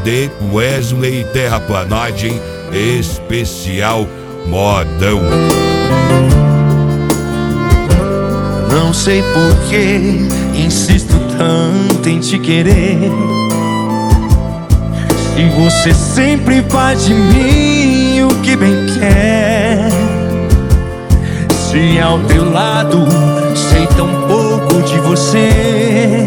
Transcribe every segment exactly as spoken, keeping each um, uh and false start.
de Wesley Terraplanagem Especial Modão. Não sei por que insisto tanto em te querer, se você sempre faz de mim o que bem quer. Se ao teu lado sei tão pouco de você,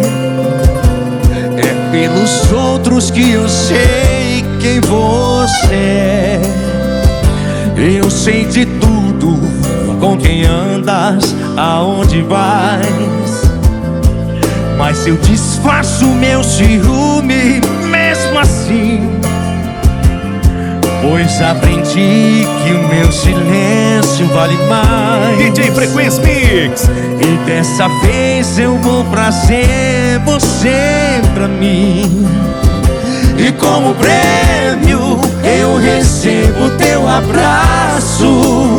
é pelos outros que eu sei quem você é. Eu sei de tudo, com quem andas, aonde vais, mas eu disfarço meu ciúme mesmo assim, pois aprendi que o meu silêncio vale mais. D J Frequência Mix. E dessa vez eu vou trazer você pra mim, e como prêmio eu recebo teu abraço,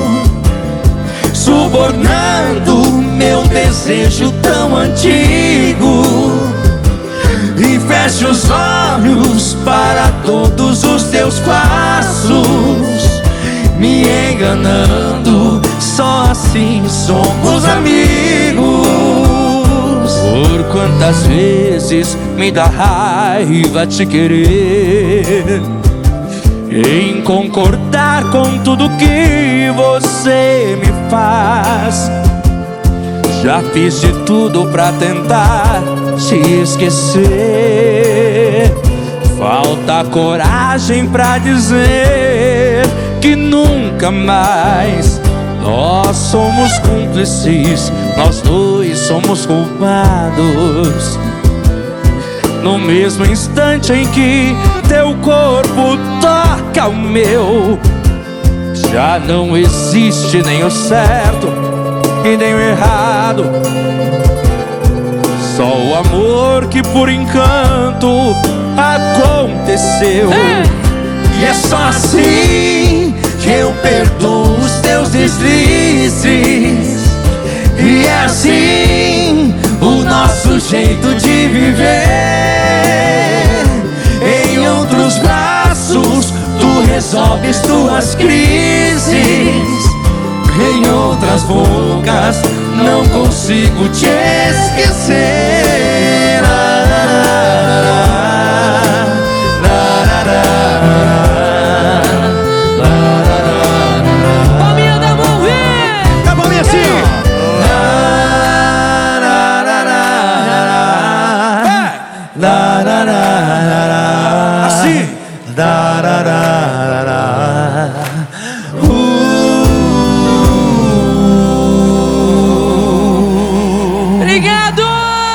subornando meu desejo tão antigo. E fecho os olhos para todos os teus passos, me enganando, só assim somos amigos. Por quantas vezes me dá raiva te querer, em concordar com tudo que você me faz. Já fiz de tudo pra tentar te esquecer, falta coragem pra dizer que nunca mais. Nós somos cúmplices, nós dois somos culpados. No mesmo instante em que teu corpo toca o meu, já não existe nem o certo e nem o errado, só o amor que por encanto aconteceu. É. E é só assim que eu perdoo os teus deslizes, e é assim o nosso jeito de viver. Em outros braços tu resolves tuas crises, em outras bocas não consigo te esquecer. Palminha da mão, vem! Tá bom, minha assim. É.